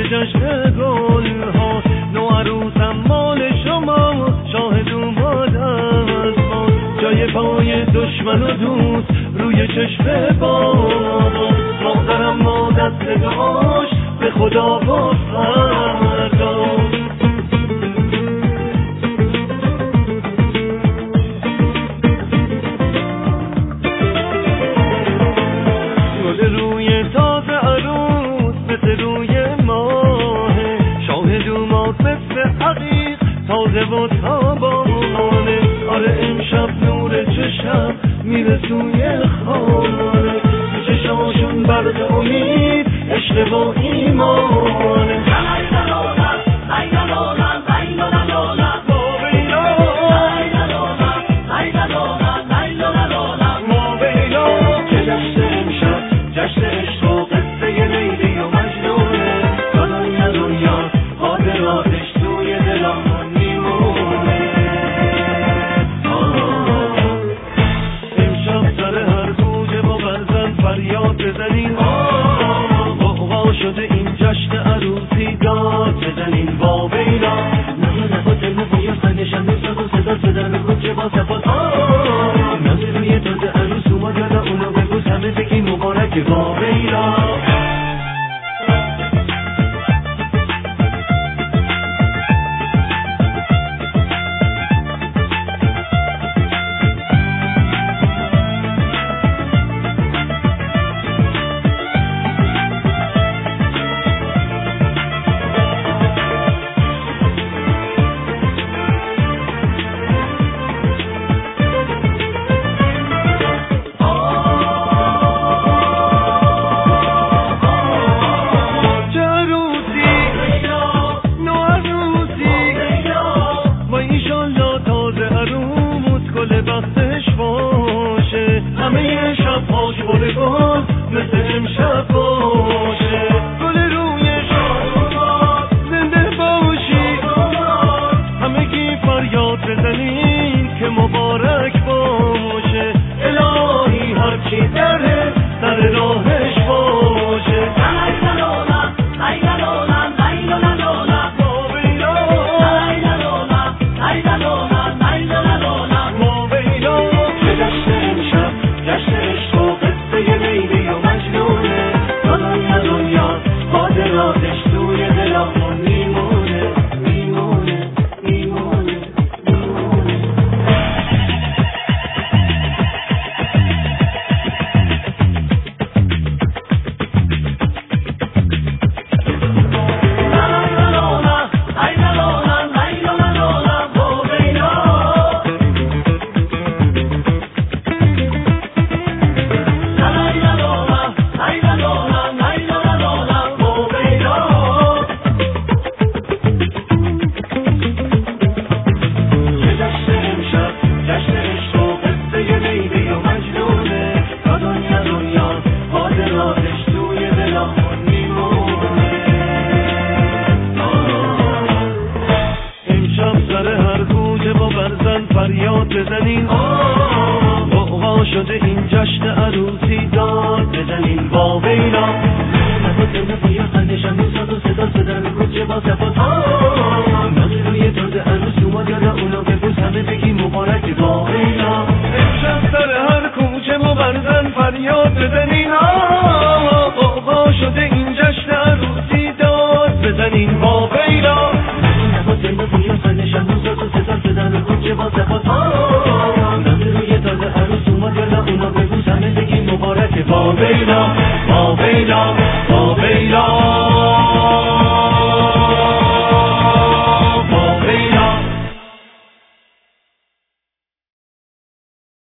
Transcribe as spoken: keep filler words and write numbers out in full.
جشن گل ها، نوعروسم مال شما، شاهد اومد از ما، جای پای دشمن و دوست روی چشم بابا، مادرم ما دست داشت به خدا و فردا. گل روی تازه عروس مثل روی ماه، شاهد اومد مثل عقیق تازه و تابانه. آره امشب نور چشم میره توی خانه، چشماشون برق امید عشق و ایمانه. بزنین بغوا شده این جشن عروسی داد بزنین با ویلا نفس نفایی خندشم میساد و صدا صدا میکوچه با صفات نقی روی تازه عروس اومد یادا اونا ببوس همه بگی مبارک با ویلا امشب سر هر کوچه ما برزن فریاد بزنین بغوا شده این جشن عروسی داد بزنین با ویلا نفس نفایی خندشم میساد و صدا صدا میکوچه با صفات با ویلا با ویلا با ویلا